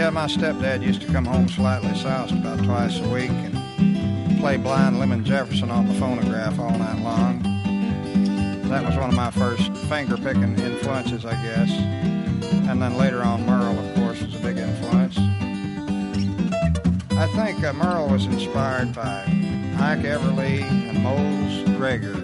Yeah, my stepdad used to come home slightly soused about twice a week and play blind Lemon Jefferson on the phonograph all night long. That was one of my first finger-picking influences, I guess. And then later on, Merle, of course, was a big influence. I think Merle was inspired by Ike Everly and Moles Gregor.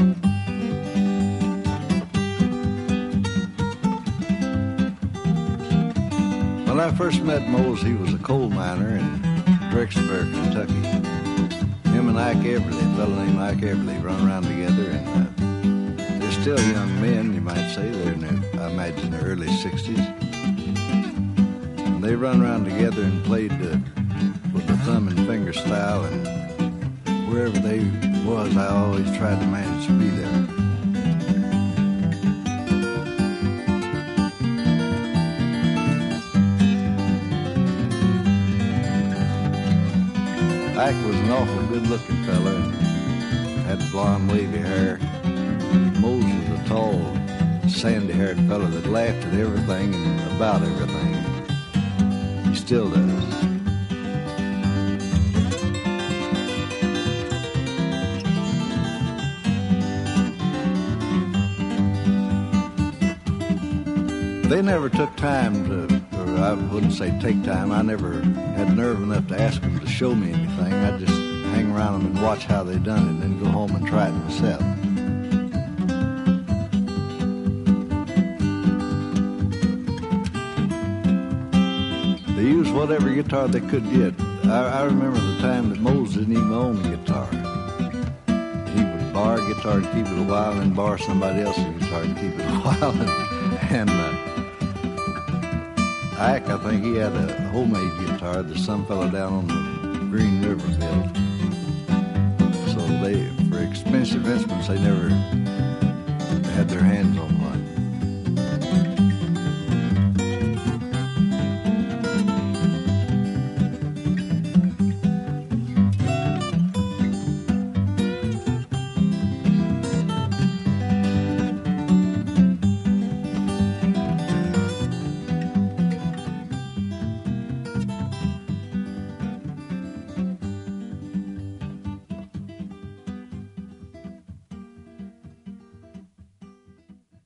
When I first met Moles, he was a coal miner in Drexelburg, Kentucky. Him and Ike Everly, a fellow named Ike Everly, run around together, and they're still young men, you might say. They're in their, I imagine, their early 60s. And they run around together and played with the thumb and finger style, and wherever they was, I always tried to manage to be there. Ike was an awful good-looking fella and had blonde, wavy hair. Mose was a tall, sandy-haired fella that laughed at everything and about everything. He still does. They never took time to, or I wouldn't say take time, I never had nerve enough to ask them to show me anything. I'd just hang around them and watch how they done it and then go home and try it myself. They used whatever guitar they could get. I remember the time that Mose didn't even own a guitar. He would borrow a guitar to keep it a while and then borrow somebody else's guitar to keep it a while. And Ike, I think he had a homemade guitar that some fella down on the Green River built. So they, for expensive instruments, they never